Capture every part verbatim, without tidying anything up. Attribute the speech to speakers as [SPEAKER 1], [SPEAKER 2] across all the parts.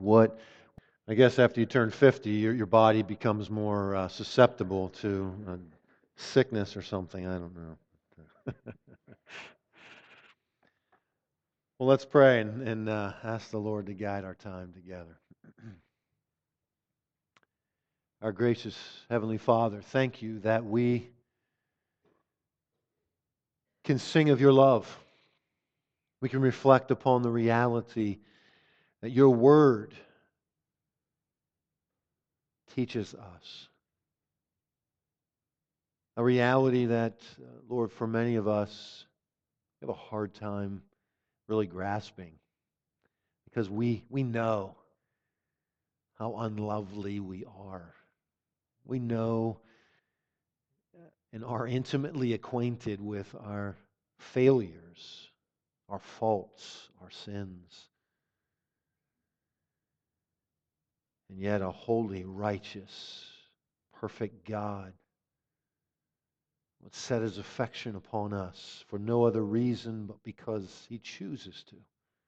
[SPEAKER 1] what, I guess after you turn fifty, your, your body becomes more uh, susceptible to uh, sickness or something. I don't know. Well, let's pray and, and uh, ask the Lord to guide our time together. Our gracious Heavenly Father, thank you that we can sing of your love. We can reflect upon the reality that your word teaches us. A reality that, uh, Lord, for many of us, we have a hard time really grasping because we, we know how unlovely we are. We know and are intimately acquainted with our failures, our faults, our sins. And yet a holy, righteous, perfect God would set His affection upon us for no other reason but because He chooses to.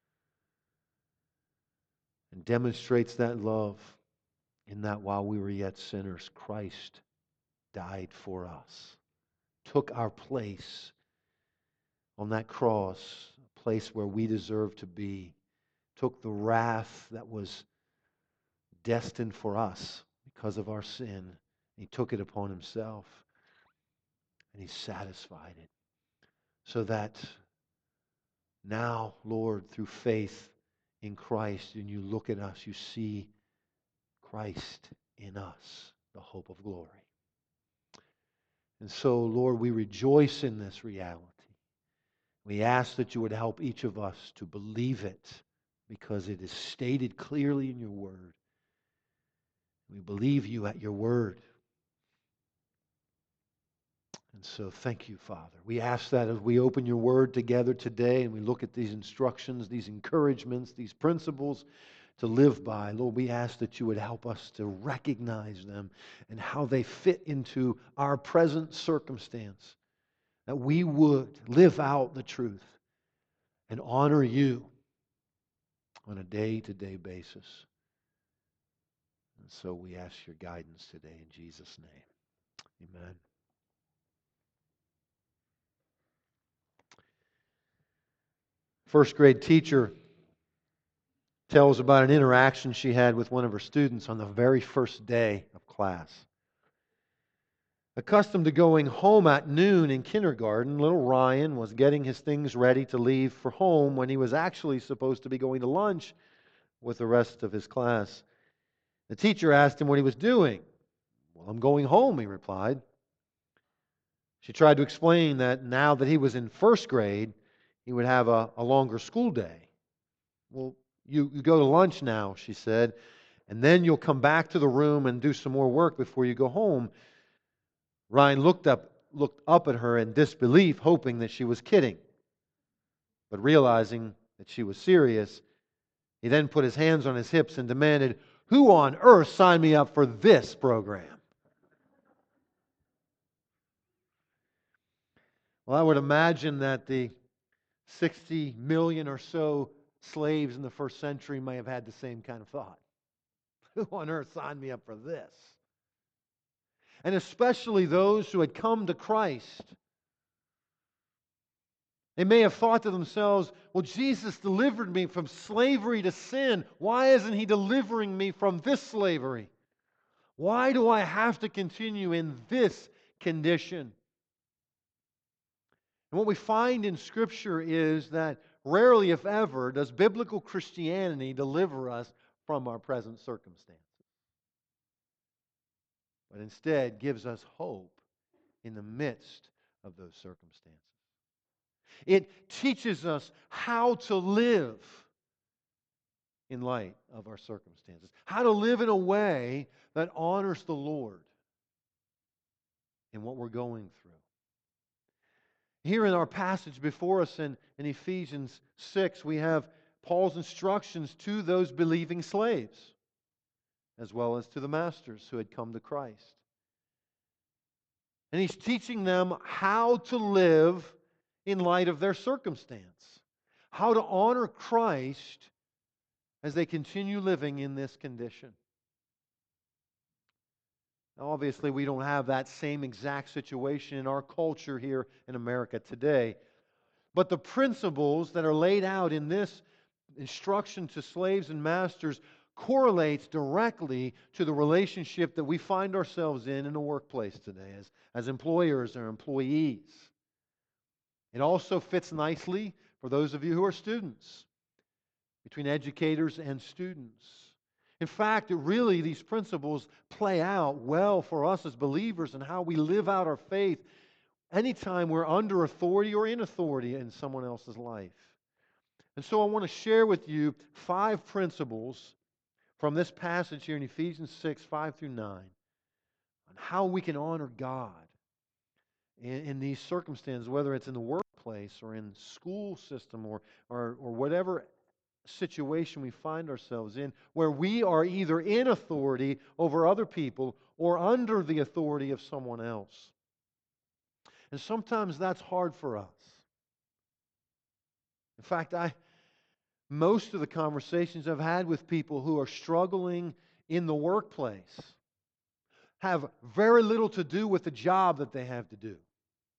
[SPEAKER 1] And demonstrates that love in that while we were yet sinners, Christ died for us, took our place on that cross, a place where we deserve to be, took the wrath that was destined for us because of our sin. He took it upon Himself, and He satisfied it. So that now, Lord, through faith in Christ, and you look at us, you see Christ in us, the hope of glory. And so, Lord, we rejoice in this reality. We ask that you would help each of us to believe it because it is stated clearly in your word. We believe you at your word. And so thank you, Father. We ask that as we open your word together today and we look at these instructions, these encouragements, these principles to live by, Lord, we ask that you would help us to recognize them and how they fit into our present circumstance. That we would live out the truth and honor you on a day-to-day basis. And so we ask your guidance today in Jesus' name. Amen. First grade teacher tells about an interaction she had with one of her students on the very first day of class. Accustomed to going home at noon in kindergarten, little Ryan was getting his things ready to leave for home when he was actually supposed to be going to lunch with the rest of his class. The teacher asked him what he was doing. "Well, I'm going home," he replied. She tried to explain that now that he was in first grade, he would have a, a longer school day. "Well, you, you go to lunch now," she said, "and then you'll come back to the room and do some more work before you go home." Ryan looked up, looked up at her in disbelief, hoping that she was kidding. But realizing that she was serious, he then put his hands on his hips and demanded, "Who on earth signed me up for this program?" Well, I would imagine that the sixty million or so slaves in the first century may have had the same kind of thought. Who on earth signed me up for this? And especially those who had come to Christ. They may have thought to themselves, "Well, Jesus delivered me from slavery to sin. Why isn't He delivering me from this slavery? Why do I have to continue in this condition?" And what we find in Scripture is that rarely, if ever, does biblical Christianity deliver us from our present circumstances, but instead gives us hope in the midst of those circumstances. It teaches us how to live in light of our circumstances, how to live in a way that honors the Lord in what we're going through. Here in our passage before us in, in Ephesians six, we have Paul's instructions to those believing slaves, as well as to the masters who had come to Christ. And he's teaching them how to live in light of their circumstance, how to honor Christ as they continue living in this condition. Now, obviously, we don't have that same exact situation in our culture here in America today. But the principles that are laid out in this instruction to slaves and masters correlates directly to the relationship that we find ourselves in in the workplace today as, as employers or employees. It also fits nicely for those of you who are students, between educators and students. In fact, it really, these principles play out well for us as believers and how we live out our faith anytime we're under authority or in authority in someone else's life. And so I want to share with you five principles from this passage here in Ephesians six, five through nine, on how we can honor God in, in these circumstances, whether it's in the workplace or in the school system or, or, or whatever situation we find ourselves in, where we are either in authority over other people or under the authority of someone else. And sometimes that's hard for us. In fact, I most of the conversations I've had with people who are struggling in the workplace have very little to do with the job that they have to do.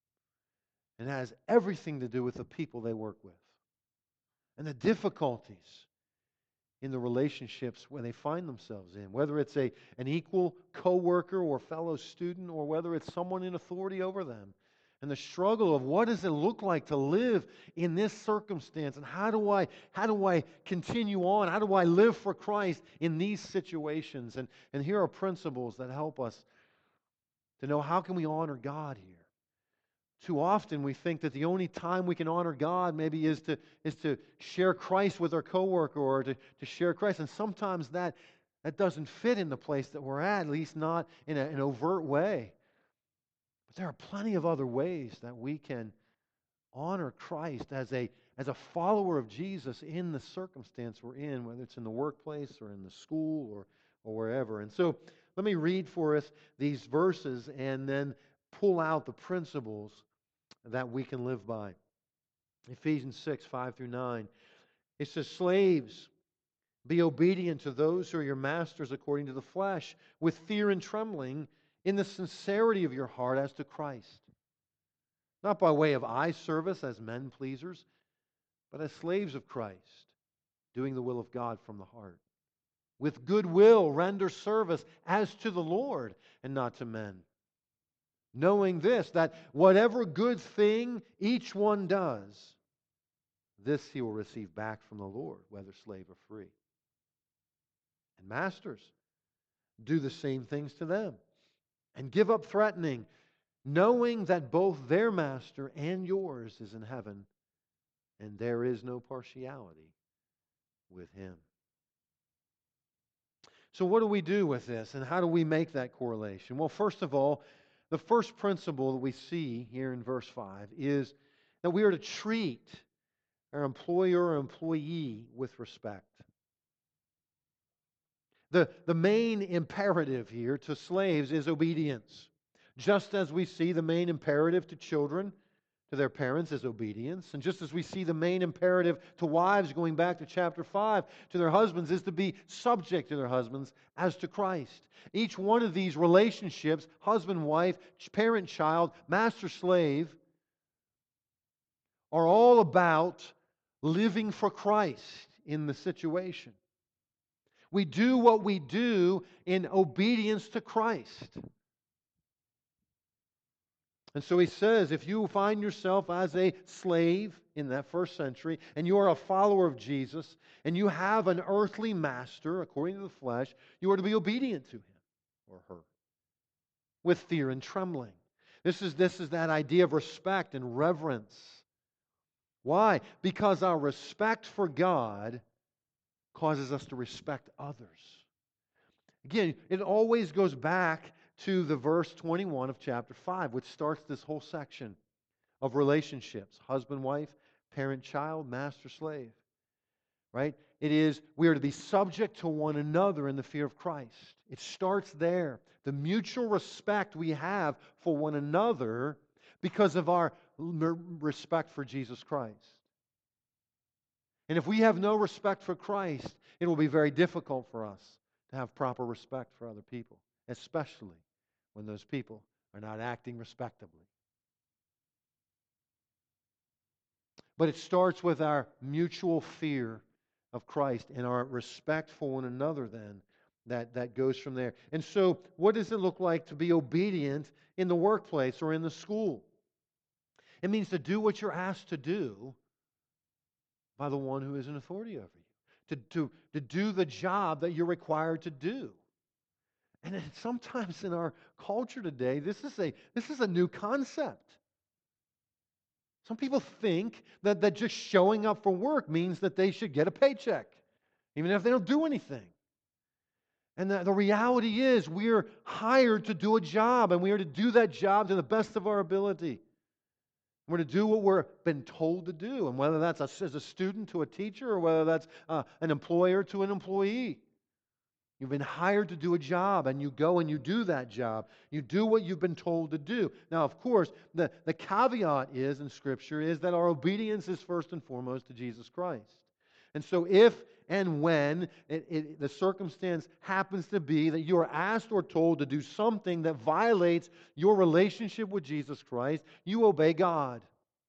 [SPEAKER 1] And has everything to do with the people they work with. And the difficulties in the relationships where they find themselves in. Whether it's a, an equal co-worker or fellow student, or whether it's someone in authority over them. And the struggle of what does it look like to live in this circumstance? And how do I how do I continue on? How do I live for Christ in these situations? And, and here are principles that help us to know how can we honor God here. Too often we think that the only time we can honor God maybe is to, is to share Christ with our coworker or to, to share Christ. And sometimes that, that doesn't fit in the place that we're at, at least not in a, an overt way. But there are plenty of other ways that we can honor Christ as a, as a follower of Jesus in the circumstance we're in, whether it's in the workplace or in the school or, or wherever. And so let me read for us these verses and then pull out the principles that we can live by. Ephesians six, five through nine. It says, "Slaves, be obedient to those who are your masters according to the flesh, with fear and trembling, in the sincerity of your heart as to Christ. Not by way of eye service as men pleasers, but as slaves of Christ, doing the will of God from the heart. With good will render service as to the Lord and not to men. Knowing this, that whatever good thing each one does, this he will receive back from the Lord, whether slave or free. And masters, do the same things to them, and give up threatening, knowing that both their master and yours is in heaven, and there is no partiality with him." So what do we do with this, and how do we make that correlation? Well, first of all, the first principle that we see here in verse five is that we are to treat our employer or employee with respect. The, the main imperative here to slaves is obedience. Just as we see the main imperative to children, to their parents, is obedience. And just as we see the main imperative to wives, going back to chapter five, to their husbands, is to be subject to their husbands as to Christ. Each one of these relationships, husband-wife, parent-child, master-slave, are all about living for Christ in the situation. We do what we do in obedience to Christ. And so he says, if you find yourself as a slave in that first century, and you are a follower of Jesus, and you have an earthly master, according to the flesh, you are to be obedient to him or her with fear and trembling. This is, this is that idea of respect and reverence. Why? Because our respect for God causes us to respect others. Again, it always goes back to the verse twenty-one of chapter five, which starts this whole section of relationships. Husband, wife, parent, child, master, slave. Right? It is, we are to be subject to one another in the fear of Christ. It starts there. The mutual respect we have for one another because of our respect for Jesus Christ. And if we have no respect for Christ, it will be very difficult for us to have proper respect for other people, especially when those people are not acting respectably. But it starts with our mutual fear of Christ and our respect for one another then. That, that goes from there. And so, what does it look like to be obedient in the workplace or in the school? It means to do what you're asked to do by the one who is in authority over you. To, to, to do the job that you're required to do. And then sometimes in our culture today, this is a, this is a new concept. Some people think that, that just showing up for work means that they should get a paycheck, even if they don't do anything. And the, the reality is we are hired to do a job, and we are to do that job to the best of our ability. We're to do what we're been told to do, and whether that's a, as a student to a teacher or whether that's uh, an employer to an employee. You've been hired to do a job, and you go and you do that job. You do what you've been told to do. Now, of course, the, the caveat is in Scripture is that our obedience is first and foremost to Jesus Christ. And so if and when it, it, the circumstance happens to be that you are asked or told to do something that violates your relationship with Jesus Christ, you obey God.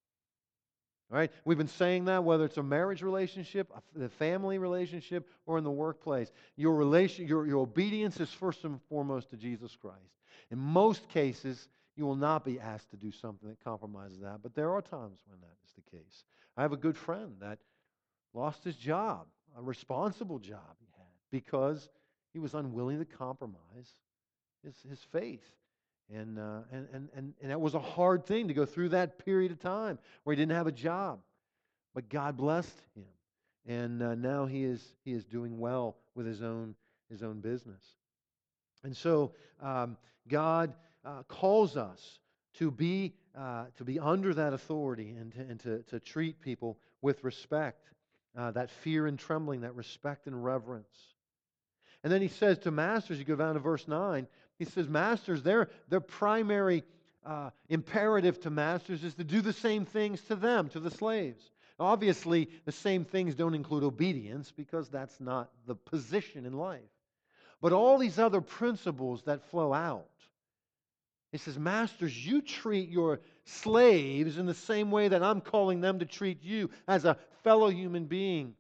[SPEAKER 1] All right? We've been saying that whether it's a marriage relationship, a family relationship, or in the workplace. Your relation, your, your obedience is first and foremost to Jesus Christ. In most cases, you will not be asked to do something that compromises that, but there are times when that is the case. I have a good friend that lost his job, a responsible job he had, because he was unwilling to compromise his, his faith. And, uh, and, and, and, and that was a hard thing to go through that period of time where he didn't have a job. But God blessed him. And uh, now he is, he is doing well with his own, his own business. And so um, God uh, calls us to be, uh, to be under that authority and to, and to, to treat people with respect. Uh, that fear and trembling, that respect and reverence. And then he says to masters, you go down to verse nine, he says, masters, their, their primary uh, imperative to masters is to do the same things to them, to the slaves. Obviously, the same things don't include obedience because that's not the position in life. But all these other principles that flow out. He says, masters, you treat your slaves in the same way that I'm calling them to treat you as a fellow human being.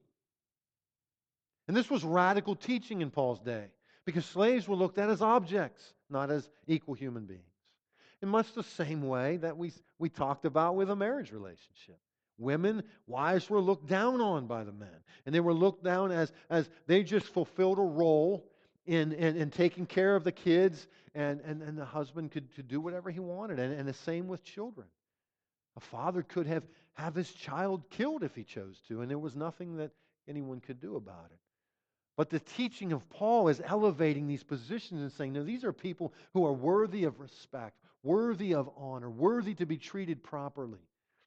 [SPEAKER 1] And this was radical teaching in Paul's day because slaves were looked at as objects, not as equal human beings. In much the same way that we, we talked about with a marriage relationship. Women, wives were looked down on by the men. And they were looked down as, as they just fulfilled a role in, in, in taking care of the kids, and, and, and the husband could, could do whatever he wanted. And, and the same with children. A father could have, have his child killed if he chose to, and there was nothing that anyone could do about it. But the teaching of Paul is elevating these positions and saying, no, these are people who are worthy of respect, worthy of honor, worthy to be treated properly.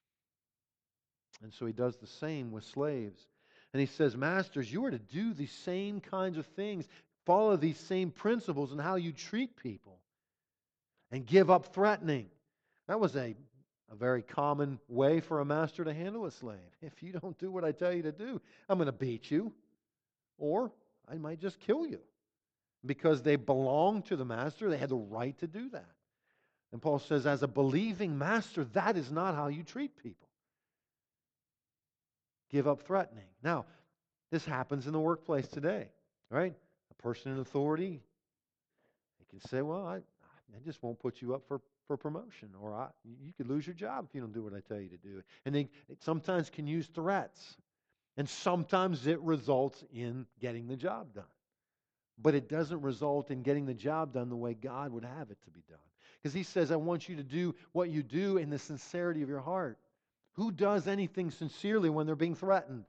[SPEAKER 1] And so he does the same with slaves. And he says, masters, you are to do the same kinds of things, follow these same principles in how you treat people, and give up threatening. That was a, a very common way for a master to handle a slave. If you don't do what I tell you to do, I'm going to beat you. Or I might just kill you. Because they belonged to the master, they had the right to do that. And Paul says, as a believing master, that is not how you treat people. Give up threatening. Now, this happens in the workplace today, right? A person in authority, they can say, well, I, I just won't put you up for, for promotion, or I, you could lose your job if you don't do what I tell you to do. And they sometimes can use threats. And sometimes it results in getting the job done. But it doesn't result in getting the job done the way God would have it to be done. Because he says, I want you to do what you do in the sincerity of your heart. Who does anything sincerely when they're being threatened?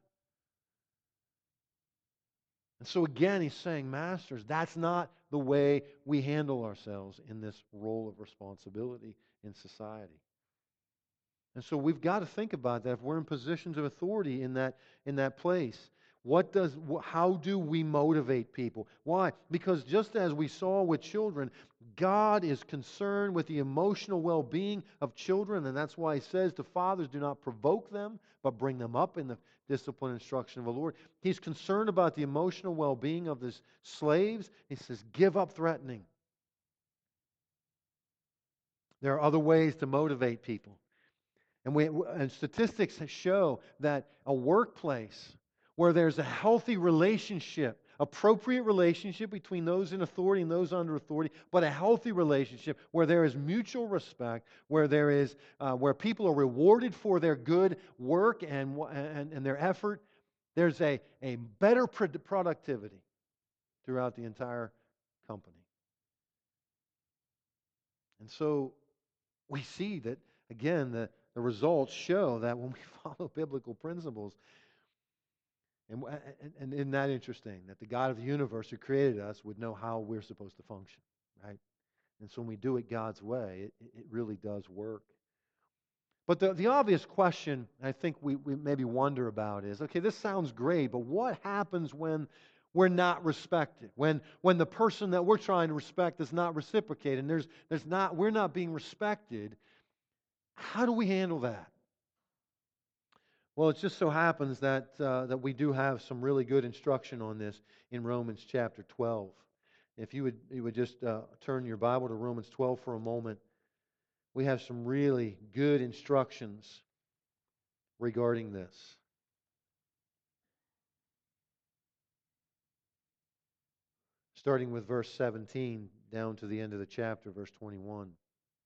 [SPEAKER 1] And so again, he's saying, masters, that's not the way we handle ourselves in this role of responsibility in society. And so we've got to think about that if we're in positions of authority in that, in that place. What does, how do we motivate people? Why? Because just as we saw with children, God is concerned with the emotional well-being of children, and that's why He says to fathers, do not provoke them, but bring them up in the discipline and instruction of the Lord. He's concerned about the emotional well-being of His slaves. He says, give up threatening. There are other ways to motivate people. And, we, and statistics show that a workplace where there's a healthy relationship, appropriate relationship between those in authority and those under authority, but a healthy relationship where there is mutual respect, where there is uh, where people are rewarded for their good work and, and, and their effort, there's a, a better productivity throughout the entire company. And so we see that, again, the, the results show that when we follow biblical principles, and, and, and isn't that interesting, that the God of the universe who created us would know how we're supposed to function, right? And so when we do it God's way, it, it really does work. But the, the obvious question I think we, we maybe wonder about is, okay, this sounds great, but what happens when we're not respected? When, when the person that we're trying to respect is not reciprocated, and there's, there's not, we're not being respected, how do we handle that? Well, it just so happens that, uh, that we do have some really good instruction on this in Romans chapter twelve. If you would, you would just uh, turn your Bible to Romans twelve for a moment. We have some really good instructions regarding this. Starting with verse seventeen down to the end of the chapter, verse twenty-one.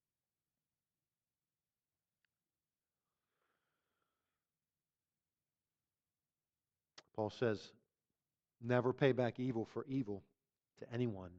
[SPEAKER 1] Paul says, never pay back evil for evil to anyone.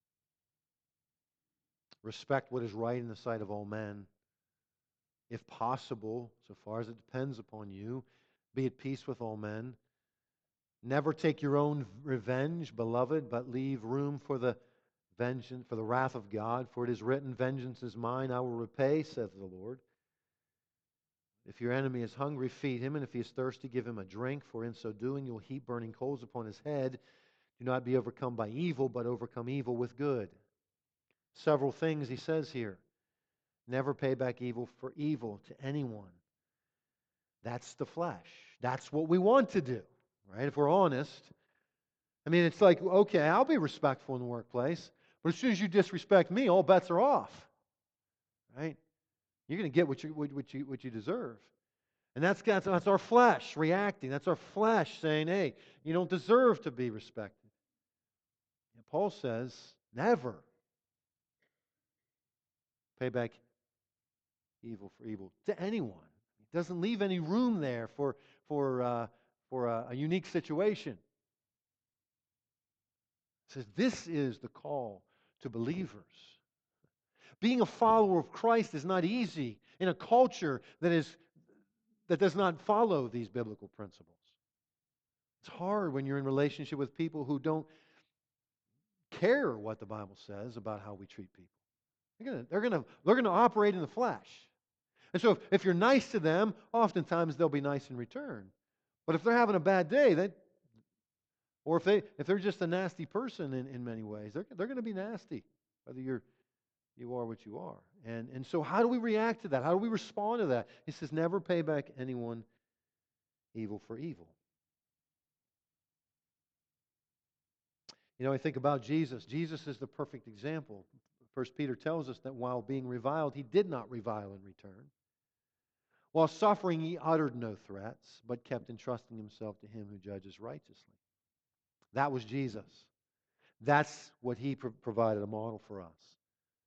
[SPEAKER 1] Respect what is right in the sight of all men. If possible, so far as it depends upon you, be at peace with all men. Never take your own revenge, beloved, but leave room for the vengeance, for the wrath of God. For it is written, vengeance is mine, I will repay, saith the Lord. If your enemy is hungry, feed him, and if he is thirsty, give him a drink, for in so doing you'll heap burning coals upon his head. Do not be overcome by evil, but overcome evil with good. Several things he says here. Never pay back evil for evil to anyone. That's the flesh. That's what we want to do, right? If we're honest. I mean, it's like, okay, I'll be respectful in the workplace, but as soon as you disrespect me, all bets are off, right? You're going to get what you, what you, what you deserve. And that's, that's, that's our flesh reacting. That's our flesh saying, hey, you don't deserve to be respected. And Paul says, never pay back evil for evil to anyone. He doesn't leave any room there for, for, uh, for a, a unique situation. He says this is the call to believers. Being a follower of Christ is not easy in a culture that is that does not follow these biblical principles. It's hard when you're in relationship with people who don't care what the Bible says about how we treat people. They're gonna, they're gonna, they're gonna operate in the flesh. And so if, if you're nice to them, oftentimes they'll be nice in return. But if they're having a bad day, they or if they if they're just a nasty person in, in many ways, they're they're gonna be nasty, whether you're you are what you are. And, and so how do we react to that? How do we respond to that? He says, never pay back anyone evil for evil. You know, I think about Jesus. Jesus is the perfect example. First Peter tells us that while being reviled, he did not revile in return. While suffering, he uttered no threats, but kept entrusting himself to him who judges righteously. That was Jesus. That's what he pro- provided a model for us.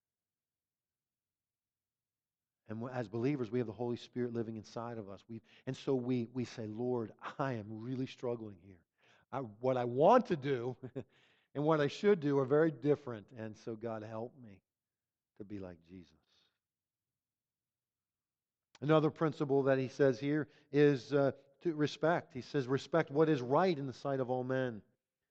[SPEAKER 1] And as believers, we have the Holy Spirit living inside of us. We, and so we, we say, Lord, I am really struggling here. I, what I want to do and what I should do are very different. And so God, help me to be like Jesus. Another principle that he says here is uh, to respect. He says, respect what is right in the sight of all men.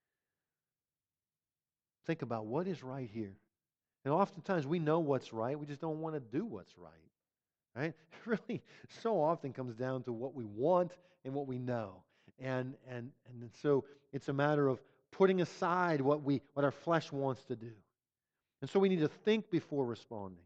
[SPEAKER 1] Think about what is right here. And oftentimes we know what's right. We just don't want to do what's right. Right? It really so often comes down to what we want and what we know. And and and so it's a matter of putting aside what we what our flesh wants to do And so we need to think before responding.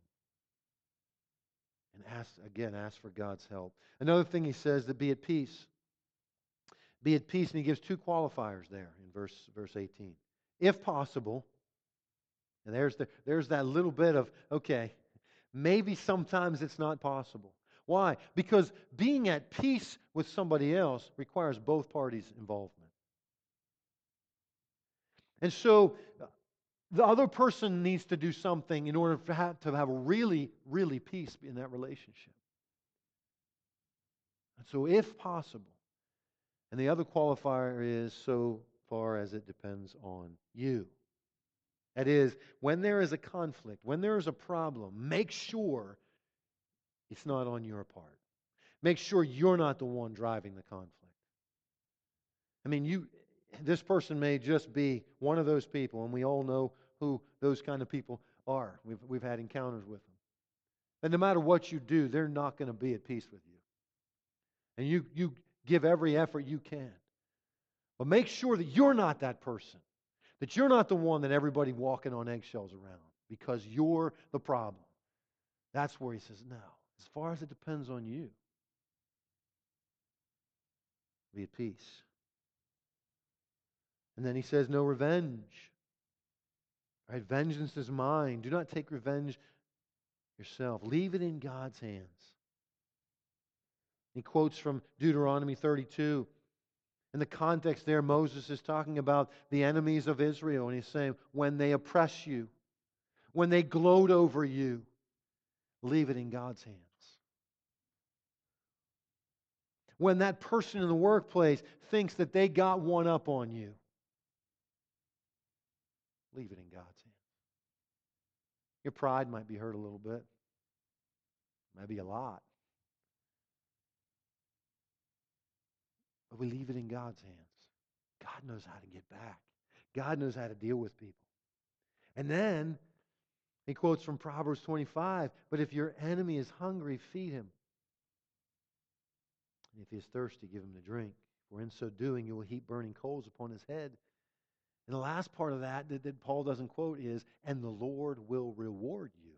[SPEAKER 1] And ask, again, ask for God's help. Another thing he says, to be at peace. Be at peace, and he gives two qualifiers there in verse, verse eighteen. If possible, and there's, the, there's that little bit of, okay, maybe sometimes it's not possible. Why? Because being at peace with somebody else requires both parties' involvement. And so the other person needs to do something in order for have, to have really, really peace in that relationship. And so if possible, and the other qualifier is so far as it depends on you. That is, when there is a conflict, when there is a problem, make sure it's not on your part. Make sure you're not the one driving the conflict. I mean, you, this person may just be one of those people, and we all know who those kind of people are. We've, we've had encounters with them. And no matter what you do, they're not going to be at peace with you. And you, you give every effort you can. But make sure that you're not that person. That you're not the one that everybody walking on eggshells around because you're the problem. That's where he says, no, as far as it depends on you, be at peace. And then he says, no revenge. Right? Vengeance is mine. Do not take revenge yourself. Leave it in God's hands. He quotes from Deuteronomy thirty-two. In the context there, Moses is talking about the enemies of Israel, and he's saying, when they oppress you, when they gloat over you, leave it in God's hands. When that person in the workplace thinks that they got one up on you, leave it in God's hands. Your pride might be hurt a little bit, maybe a lot. But we leave it in God's hands. God knows how to get back. God knows how to deal with people. And then he quotes from Proverbs twenty-five, but if your enemy is hungry, feed him. And if he is thirsty, give him to drink. For in so doing, you will heap burning coals upon his head. And the last part of that, that that Paul doesn't quote is, and the Lord will reward you.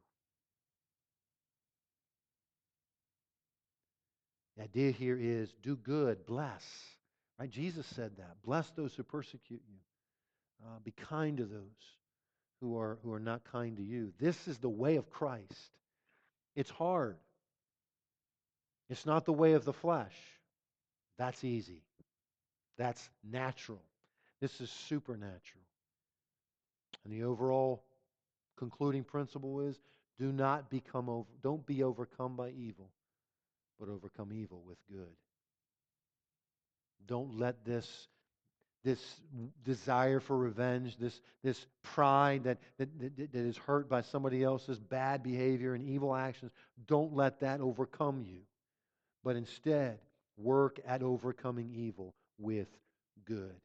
[SPEAKER 1] The idea here is do good, bless. Right? Jesus said that. Bless those who persecute you. Uh, be kind to those who are, who are not kind to you. This is the way of Christ. It's hard. It's not the way of the flesh. That's easy. That's natural. This is supernatural. And the overall concluding principle is do not become over, don't be overcome by evil, but overcome evil with good. Don't let this, this desire for revenge, this, this pride that, that, that, that is hurt by somebody else's bad behavior and evil actions, don't let that overcome you. But instead, work at overcoming evil with good.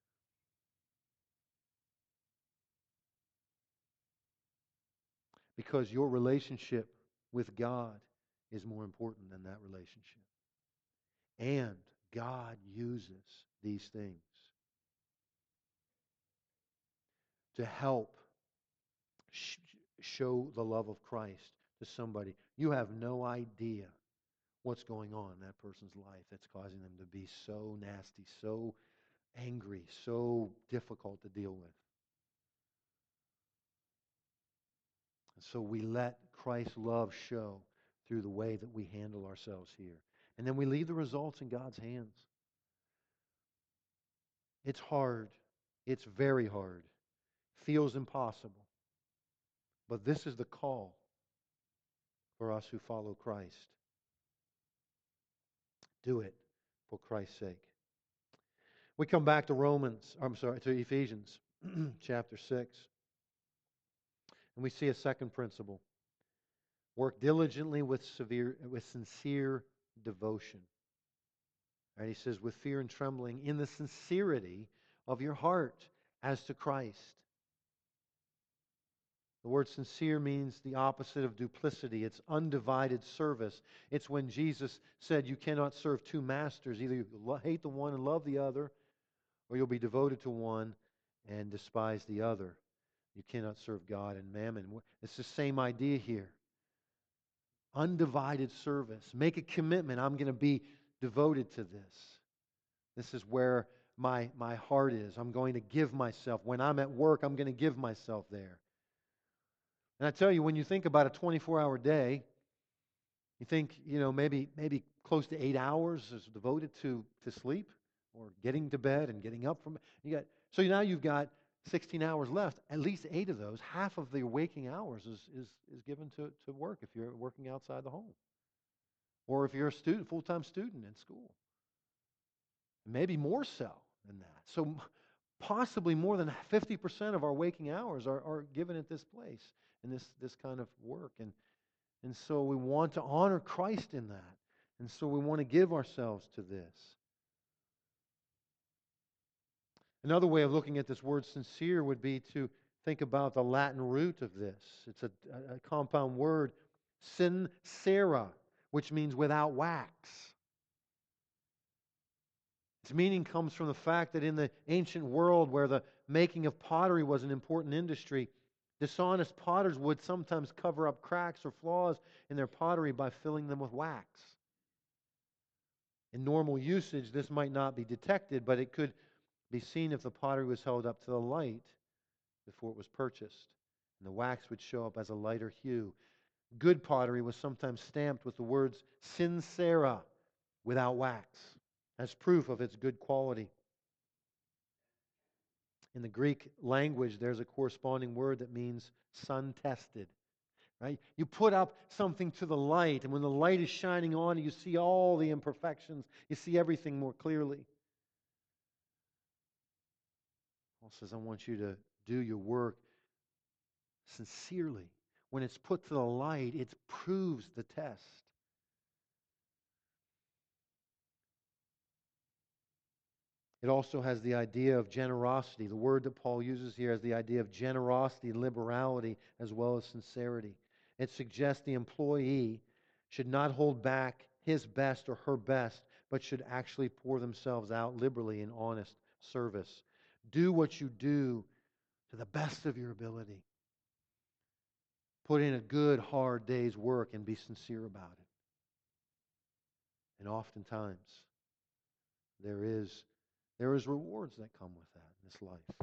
[SPEAKER 1] Because your relationship with God is more important than that relationship. And God uses these things to help sh- show the love of Christ to somebody. You have no idea what's going on in that person's life that's causing them to be so nasty, so angry, so difficult to deal with. And so we let Christ's love show through the way that we handle ourselves here. And then we leave the results in God's hands. It's hard. It's very hard. Feels impossible. But this is the call for us who follow Christ. Do it for Christ's sake. We come back to Romans, I'm sorry, to Ephesians chapter six. And we see a second principle. Work diligently with severe, with sincere devotion. Right, he says, with fear and trembling, in the sincerity of your heart as to Christ. The word sincere means the opposite of duplicity. It's undivided service. It's when Jesus said you cannot serve two masters. Either you hate the one and love the other, or you'll be devoted to one and despise the other. You cannot serve God and mammon. It's the same idea here. Undivided service. Make a commitment. I'm going to be devoted to this. This is where my, my heart is. I'm going to give myself. When I'm at work, I'm going to give myself there. And I tell you, when you think about a twenty-four hour day, you think, you know, maybe maybe close to eight hours is devoted to, to sleep or getting to bed and getting up from you got so now you've got sixteen hours left. At least eight of those, half of the waking hours is is, is given to, to work if you're working outside the home. Or if you're a student, full-time student in school. Maybe more so than that. So possibly more than fifty percent of our waking hours are, are given at this place, in this, this kind of work. And And so we want to honor Christ in that. And so we want to give ourselves to this. Another way of looking at this word sincere would be to think about the Latin root of this. It's a, a compound word, sincera, which means without wax. Its meaning comes from the fact that in the ancient world where the making of pottery was an important industry, dishonest potters would sometimes cover up cracks or flaws in their pottery by filling them with wax. In normal usage, this might not be detected, but it could be seen if the pottery was held up to the light before it was purchased. And the wax would show up as a lighter hue. Good pottery was sometimes stamped with the words sincera, without wax, as proof of its good quality. In the Greek language, there's a corresponding word that means sun-tested. Right? You put up something to the light, and when the light is shining on it, you see all the imperfections. You see everything more clearly. Paul says, I want you to do your work sincerely. When it's put to the light, it proves the test. It also has the idea of generosity. The word that Paul uses here has the idea of generosity, liberality, as well as sincerity. It suggests the employee should not hold back his best or her best, but should actually pour themselves out liberally in honest service. Do what you do to the best of your ability. Put in a good, hard day's work and be sincere about it. And oftentimes, there is, there is rewards that come with that in this life.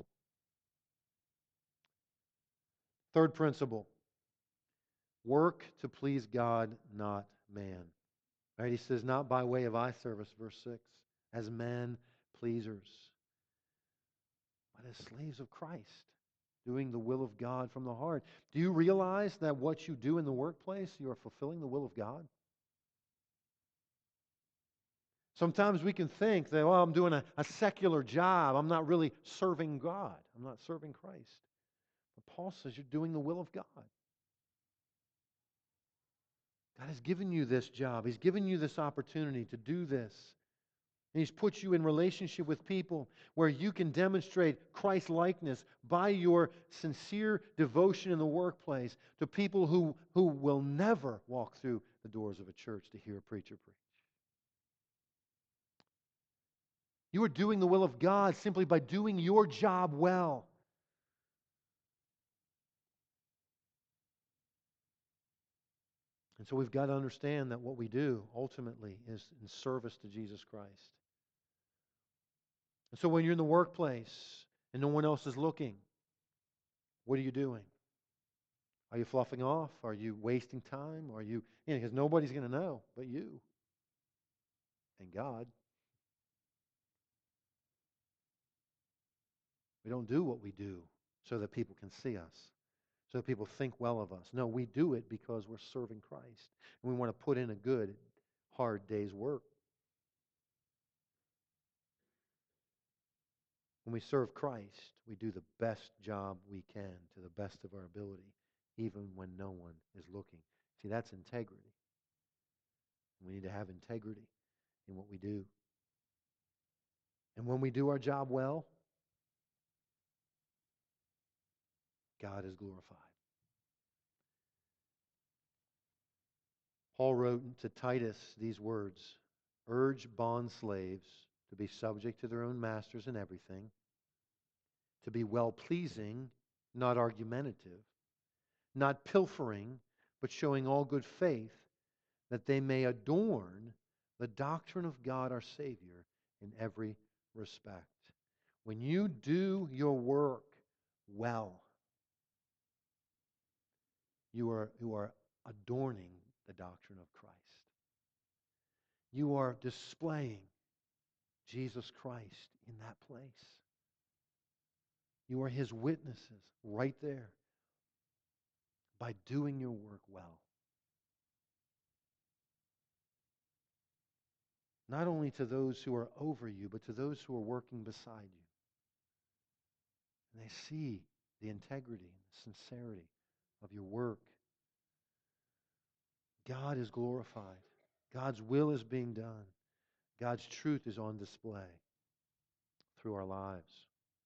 [SPEAKER 1] Third principle, work to please God, not man. Right? He says, not by way of eye service, verse six, as man pleasers, but as slaves of Christ, doing the will of God from the heart. Do you realize that what you do in the workplace, you are fulfilling the will of God? Sometimes we can think that, well, I'm doing a, a secular job. I'm not really serving God. I'm not serving Christ. But Paul says you're doing the will of God. God has given you this job. He's given you this opportunity to do this. And He's put you in relationship with people where you can demonstrate Christ-likeness by your sincere devotion in the workplace to people who, who will never walk through the doors of a church to hear a preacher preach. You are doing the will of God simply by doing your job well. And so we've got to understand that what we do ultimately is in service to Jesus Christ. And so when you're in the workplace and no one else is looking, what are you doing? Are you fluffing off? Are you wasting time? Are you, you know, because nobody's going to know but you and God. We don't do what we do so that people can see us, so that people think well of us. No, we do it because we're serving Christ. And we want to put in a good, hard day's work. When we serve Christ, we do the best job we can to the best of our ability, even when no one is looking. See, that's integrity. We need to have integrity in what we do. And when we do our job well, God is glorified. Paul wrote to Titus these words, urge bond slaves to be subject to their own masters in everything, to be well-pleasing not argumentative, not pilfering, but showing all good faith, that they may adorn the doctrine of God our Savior in every respect. When you do your work well, you are, you are adorning the doctrine of Christ. You are displaying Jesus Christ in that place. You are His witnesses right there by doing your work well. Not only to those who are over you, but to those who are working beside you. And they see the integrity and the sincerity of your work. God is glorified. God's will is being done. God's truth is on display through our lives.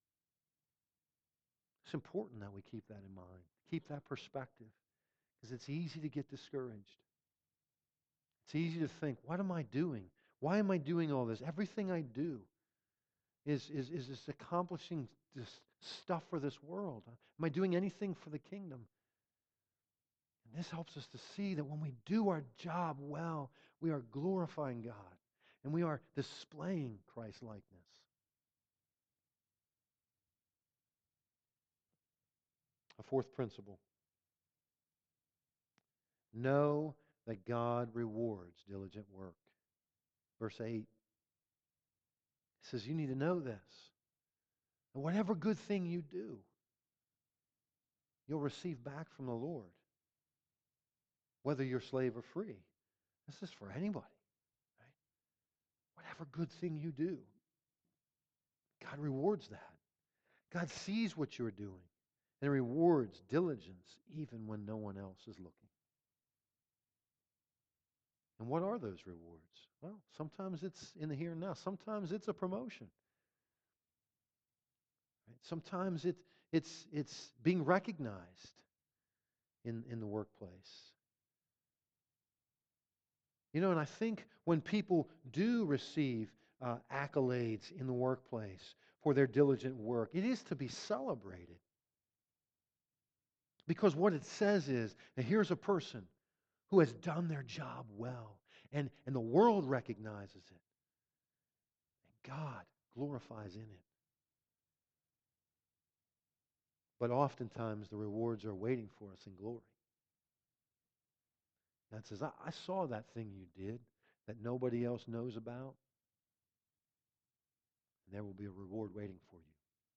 [SPEAKER 1] It's important that we keep that in mind. Keep that perspective. Because it's easy to get discouraged. It's easy to think, what am I doing? Why am I doing all this? Everything I do is, is, is just accomplishing this stuff for this world. Am I doing anything for the kingdom? And this helps us to see that when we do our job well, we are glorifying God. And we are displaying Christ-likeness. A fourth principle. Know that God rewards diligent work. Verse eight. It says you need to know this. And whatever good thing you do, you'll receive back from the Lord. Whether you're slave or free. This is for anybody. Right? Whatever good thing you do, God rewards that. God sees what you're doing and rewards diligence even when no one else is looking. And what are those rewards? Well, sometimes it's in the here and now. Sometimes it's a promotion. Right? Sometimes it, it's, it's being recognized in, in the workplace. You know, and I think when people do receive uh, accolades in the workplace for their diligent work, it is to be celebrated. Because what it says is that here's a person who has done their job well, and, and the world recognizes it. And God glorifies in it. But oftentimes the rewards are waiting for us in glory. God says, I, I saw that thing you did that nobody else knows about. And there will be a reward waiting for you.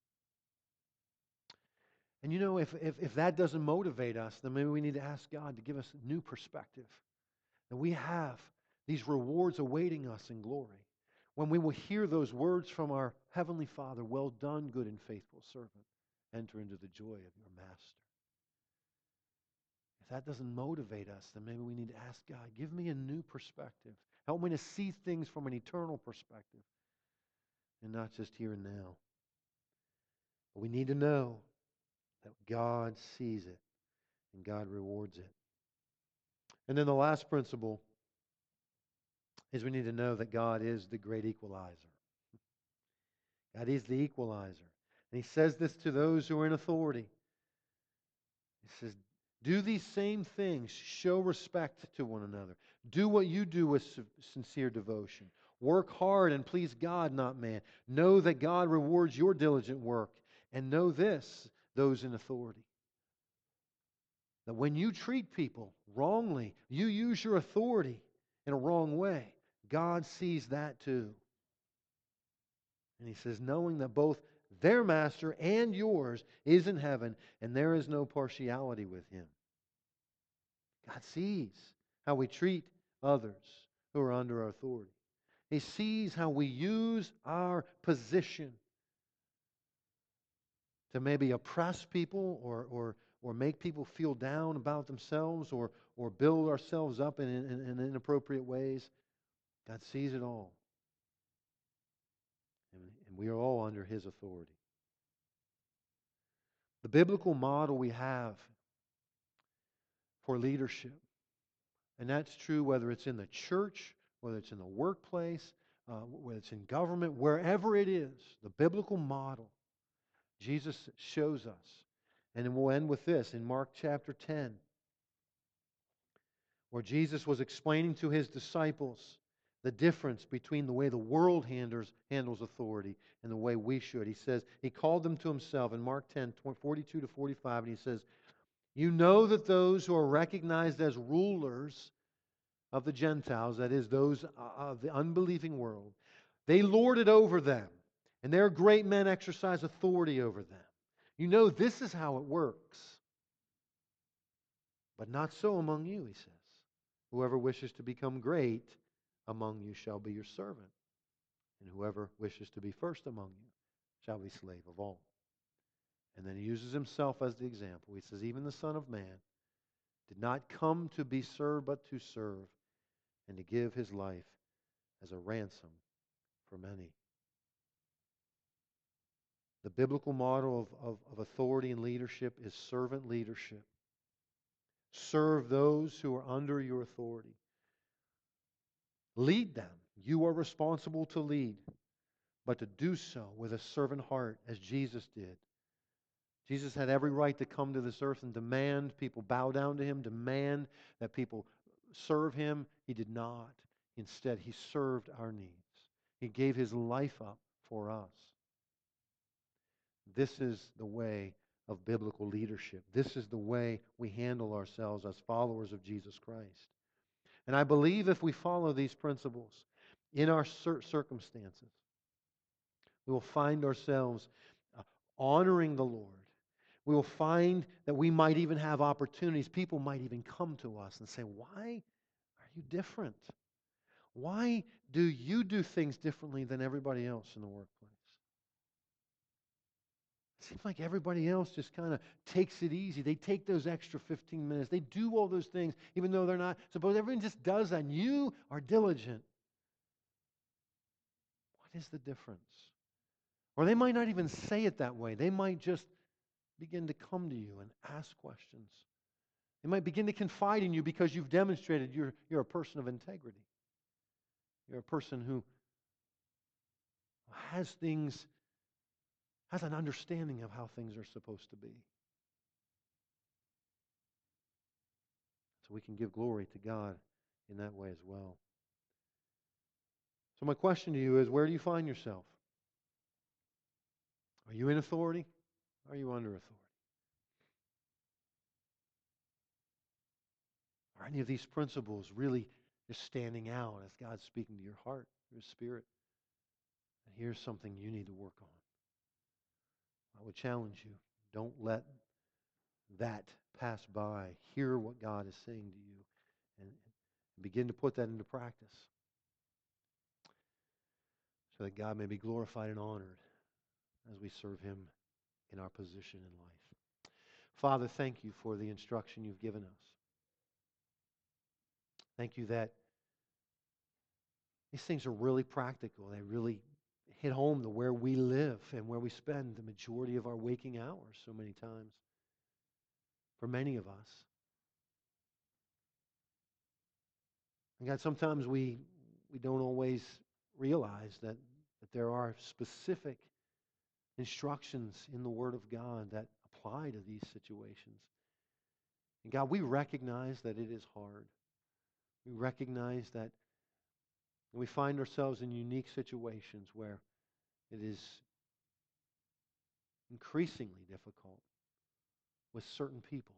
[SPEAKER 1] And you know, if, if, if that doesn't motivate us, then maybe we need to ask God to give us a new perspective. That we have these rewards awaiting us in glory. When we will hear those words from our Heavenly Father, well done, good and faithful servant. Enter into the joy of your master. If that doesn't motivate us, then maybe we need to ask God, give me a new perspective. Help me to see things from an eternal perspective and not just here and now. But we need to know that God sees it and God rewards it. And then the last principle is we need to know that God is the great equalizer. God is the equalizer. And He says this to those who are in authority. He says, do these same things. Show respect to one another. Do what you do with sincere devotion. Work hard and please God, not man. Know that God rewards your diligent work. And know this, those in authority. That when you treat people wrongly, you use your authority in a wrong way, God sees that too. And He says, knowing that both their master and yours is in heaven, and there is no partiality with Him. God sees how we treat others who are under our authority. He sees how we use our position to maybe oppress people or, or, or make people feel down about themselves or, or build ourselves up in, in, in inappropriate ways. God sees it all. And, and we are all under His authority. The biblical model we have for leadership, and that's true whether it's in the church, whether it's in the workplace, uh, whether it's in government, wherever it is, the biblical model Jesus shows us And then we'll end with this in Mark chapter ten, where Jesus was explaining to his disciples the difference between the way the world handles, handles authority and the way we should. He says, he called them to himself in Mark ten, forty-two to forty-five, and he says, you know that those who are recognized as rulers of the Gentiles, that is, those of the unbelieving world, they lord it over them, and their great men exercise authority over them. You know this is how it works. But not so among you, he says. Whoever wishes to become great among you shall be your servant, and whoever wishes to be first among you shall be slave of all. And then he uses himself as the example. He says, even the Son of Man did not come to be served, but to serve, and to give his life as a ransom for many. The biblical model of, of, of authority and leadership is servant leadership. Serve those who are under your authority. Lead them. You are responsible to lead, but to do so with a servant heart, as Jesus did. Jesus had every right to come to this earth and demand people bow down to Him, demand that people serve Him. He did not. Instead, He served our needs. He gave His life up for us. This is the way of biblical leadership. This is the way we handle ourselves as followers of Jesus Christ. And I believe if we follow these principles in our circumstances, we will find ourselves honoring the Lord. We will find that we might even have opportunities. People might even come to us and say, why are you different? Why do you do things differently than everybody else in the workplace? It seems like everybody else just kind of takes it easy. They take those extra fifteen minutes. They do all those things even though they're not. Suppose everyone just does that and you are diligent. What is the difference? Or they might not even say it that way. They might just begin to come to you and ask questions. They might begin to confide in you because you've demonstrated you're, you're a person of integrity. You're a person who has things, has an understanding of how things are supposed to be. So we can give glory to God in that way as well. So my question to you is, where do you find yourself? Are you in authority? Are you under authority? Are any of these principles really just standing out as God's speaking to your heart, your spirit? And here's something you need to work on. I would challenge you, don't let that pass by. Hear what God is saying to you and begin to put that into practice so that God may be glorified and honored as we serve Him in our position in life. Father, thank you for the instruction you've given us. Thank you that these things are really practical. They really hit home to where we live and where we spend the majority of our waking hours so many times. For many of us. And God, sometimes we we don't always realize that, that there are specific instructions in the Word of God that apply to these situations. And God, we recognize that it is hard. We recognize that we find ourselves in unique situations where it is increasingly difficult with certain people.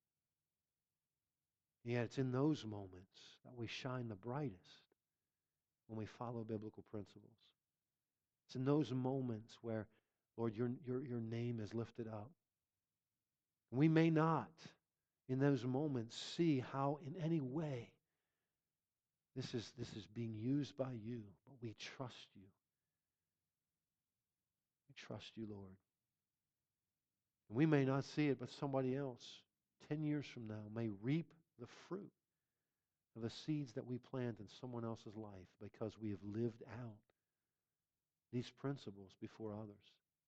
[SPEAKER 1] Yet it's in those moments that we shine the brightest when we follow biblical principles. It's in those moments where, Lord, your, your, your name is lifted up. We may not, in those moments, see how in any way this is, this is being used by you, but we trust you. We trust you, Lord. And we may not see it, but somebody else, ten years from now, may reap the fruit of the seeds that we plant in someone else's life because we have lived out these principles before others.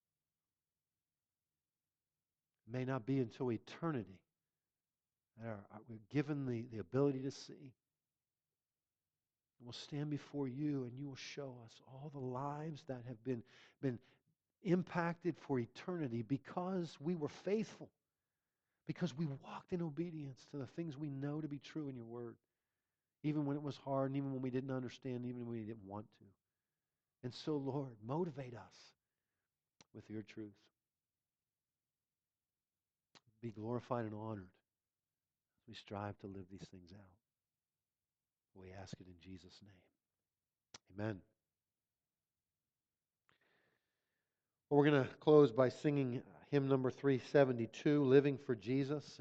[SPEAKER 1] It may not be until eternity that are, are, we're given the, the ability to see. We'll stand before you and you will show us all the lives that have been, been impacted for eternity because we were faithful. because we walked in obedience to the things we know to be true in your word, even when it was hard and even when we didn't understand, even when we didn't want to. And so, Lord, motivate us with your truth. Be glorified and honored as we strive to live these things out. We ask it in Jesus' name. Amen. Well, we're going to close by singing hymn number three seventy-two, Living for Jesus.